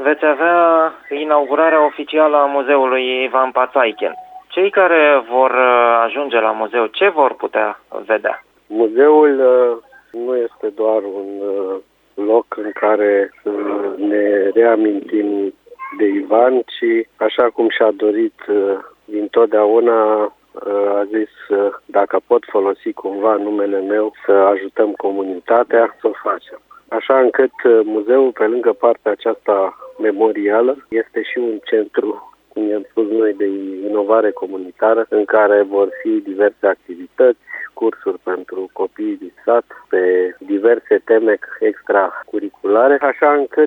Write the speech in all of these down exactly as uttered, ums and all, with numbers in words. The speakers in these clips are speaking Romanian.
veți avea inaugurarea oficială a muzeului Ivan Pațaichen. Cei care vor ajunge la muzeu, ce vor putea vedea? Muzeul nu este doar un loc în care ne reamintim de Ivan, ci, așa cum și-a dorit dintotdeauna, a zis, dacă pot folosi cumva numele meu să ajutăm comunitatea, să o facem. Așa încât muzeul, pe lângă partea aceasta memorială, este și un centru, cum i-am spus noi, de inovare comunitară, în care vor fi diverse activități, cursuri pentru copiii din sat, pe diverse teme extracurriculare, așa încât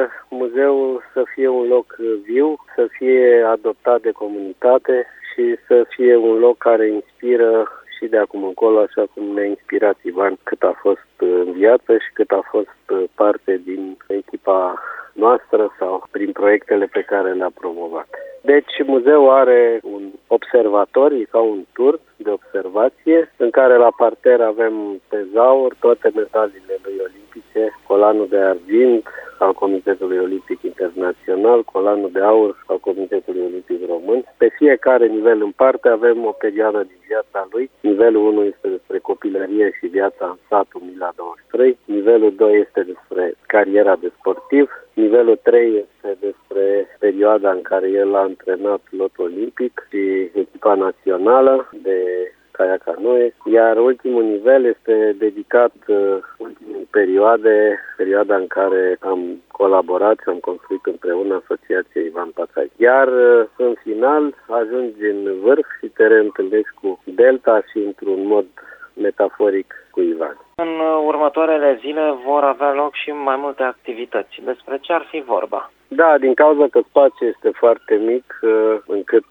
muzeul să fie un loc viu, să fie adoptat de comunitate și să fie un loc care inspiră și de acum încolo, așa cum ne-a inspirat Ivan cât a fost în viață și cât a fost parte din echipa noastră sau prin proiectele pe care le-a promovat. Deci muzeul are un observator, ca un tur de observație, în care la parter avem tezaur, toate medaliile lui olimpice, colanul de argint al Comitetului Olimpic Internațional, colanul de aur al Comitetului Olimpic Român. Pe fiecare nivel în parte avem o perioadă din viața lui. Nivelul unu este despre copilărie și viața în satul Mila douăzeci și trei, nivelul doi este despre cariera de sportiv, nivelul trei este despre perioada în care el a antrenat pilot olimpic și echipa națională de kayak-canoe, iar ultimul nivel este dedicat uh, ultimei perioade, perioada în care am colaborat și am construit împreună Asociația Ivan Pațaichen. Iar uh, în final ajungi în vârf și te reîntâlnești cu Delta și într-un mod metaforic cu Ivan. În următoarele zile vor avea loc și mai multe activități. Despre ce ar fi vorba? Da, din cauza că spațiul este foarte mic, încât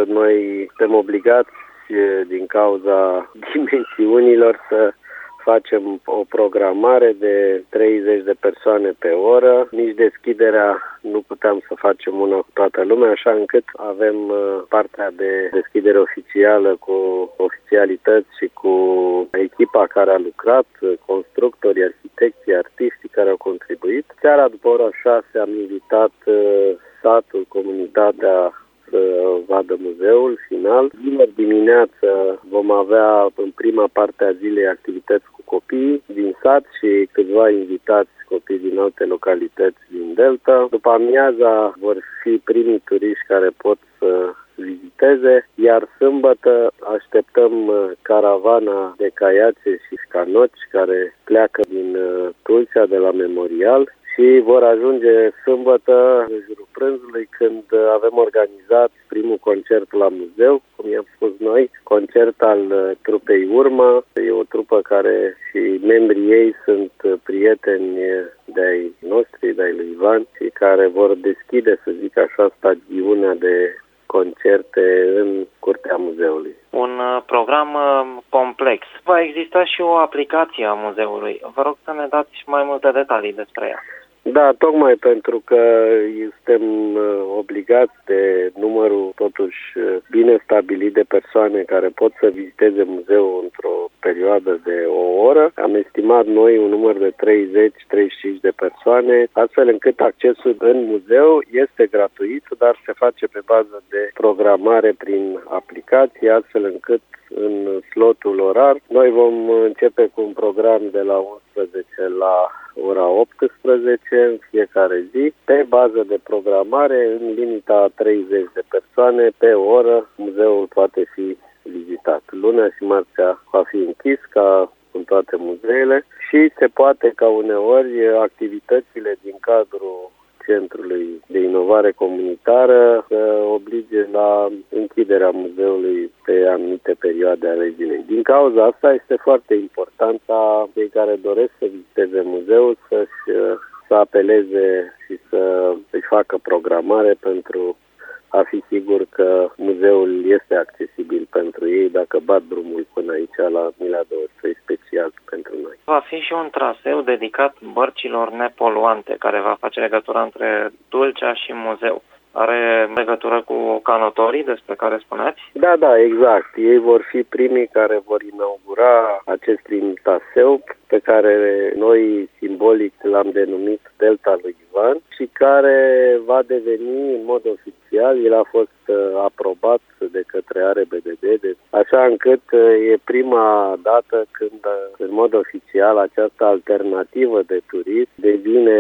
noi suntem obligați din cauza dimensiunilor să facem o programare de treizeci de persoane pe oră. Nici deschiderea nu puteam să facem una cu toată lumea, așa încât avem partea de deschidere oficială cu oficialități și cu echipa care a lucrat, constructorii, arhitecții, artiștii care au contribuit. Seara după ora șase am invitat satul, comunitatea să vadă muzeul final. Vineri dimineață vom avea în prima parte a zilei activități cu copiii din sat și câțiva invitați copii din alte localități din Delta. După amiaza vor fi primii turiști care pot să viziteze, iar sâmbătă așteptăm caravana de caiace și canoci care pleacă din Tulcea de la Memorial și vor ajunge sâmbătă în jurul prânzului, când avem organizat primul concert la muzeu, cum i-am spus noi, concert al trupei Urma. E o trupă care și membrii ei sunt prieteni de-ai noștri, de-ai lui Ivan, și care vor deschide, să zic așa, stadiunea de concerte în curtea muzeului. Un program complex. Va exista și o aplicație a muzeului. Vă rog să ne dați mai multe detalii despre ea. Da, tocmai pentru că suntem obligați de numărul totuși bine stabilit de persoane care pot să viziteze muzeul într-o perioadă de o oră. Am estimat noi un număr de treizeci treizeci și cinci de persoane, astfel încât accesul în muzeu este gratuit, dar se face pe bază de programare prin aplicație, astfel încât în slotul orar noi vom începe cu un program de la unsprezece la ora optsprezece în fiecare zi, pe bază de programare, în limita a treizeci de persoane pe oră. Muzeul poate fi vizitat. Lunea și marțea va fi închis, ca în toate muzeele, și se poate ca uneori activitățile din cadrul Centrului de Inovare Comunitară să oblige la închiderea muzeului pe anumite perioade ale zilei. Din cauza asta este foarte important ca cei care doresc să viziteze muzeul să-și, să apeleze și să își facă programare pentru a fi sigur că muzeul este accesibil pentru ei dacă bat drumul până aici la Mila douăzeci și trei special pentru noi. Va fi și un traseu dedicat bărcilor nepoluante care va face legătura între Tulcea și muzeu. are legătură cu canotorii despre care spuneați? Da, da, exact. Ei vor fi primii care vor inaugura acest prim traseu pe care noi simbolic l-am denumit Delta lui Ivan și care va deveni în mod oficial, el a fost uh, aprobat de către A R B D D, de, așa încât uh, e prima dată când uh, în mod oficial această alternativă de turism devine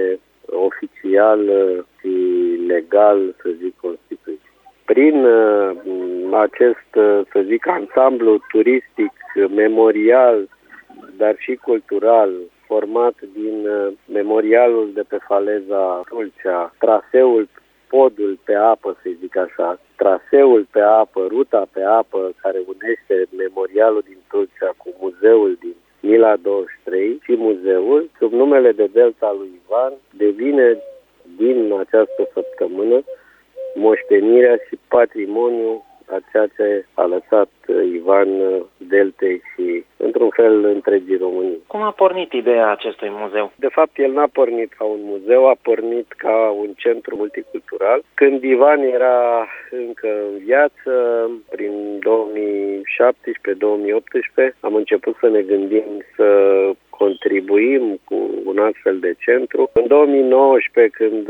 oficial și legal, să zic, constituit. Prin uh, acest, uh, să zic, ansamblu turistic, memorial, dar și cultural, format din uh, memorialul de pe faleza Tulcea, traseul, podul pe apă, să zic așa, traseul pe apă, ruta pe apă care unește memorialul din Tulcea cu muzeul din Mila douăzeci și trei și muzeul, sub numele de Delta lui Ivan, devine din această săptămână moștenirea și patrimoniu a ceea ce a lăsat Ivan Deltei și, într-un fel, întregii Români. Cum a pornit ideea acestui muzeu? De fapt, el n-a pornit ca un muzeu, a pornit ca un centru multicultural. Când Ivan era încă în viață, prin două mii șaptesprezece două mii optsprezece, am început să ne gândim să contribuim cu un astfel de centru. În două mii nouăsprezece, când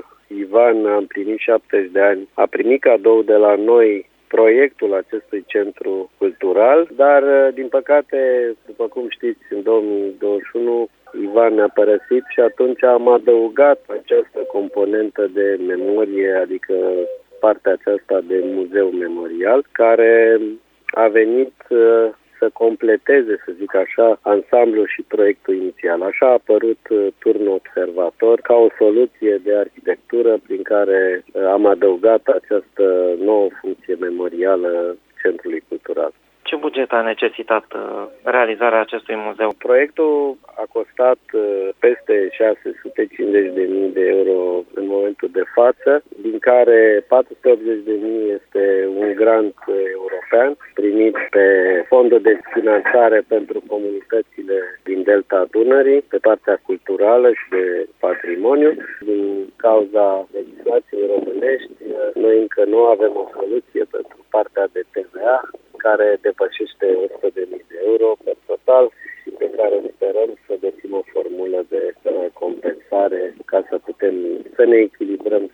Ivan a împlinit șaptezeci de ani, a primit cadou de la noi proiectul acestui centru cultural, dar, din păcate, după cum știți, în două mii douăzeci și unu Ivan ne-a părăsit și atunci am adăugat această componentă de memorie, adică partea aceasta de muzeu memorial, care a venit să completeze, să zic așa, ansamblul și proiectul inițial. Așa a apărut turnul observator ca o soluție de arhitectură prin care am adăugat această nouă funcție memorială centrului cultural. Ce buget a necesitat realizarea acestui muzeu? Proiectul a costat peste șase sute cincizeci de mii de euro în momentul de față, din care patru sute optzeci de mii este un grant european primit pe fondul de finanțare pentru comunitățile din Delta Dunării, pe partea culturală și de patrimoniu. Din cauza legislației românești, noi încă nu avem o soluție pentru partea de T V A, care depășește o sută de mii de euro per total și pe care sperăm să găsim o formulă de compensare ca să putem să ne echilibrăm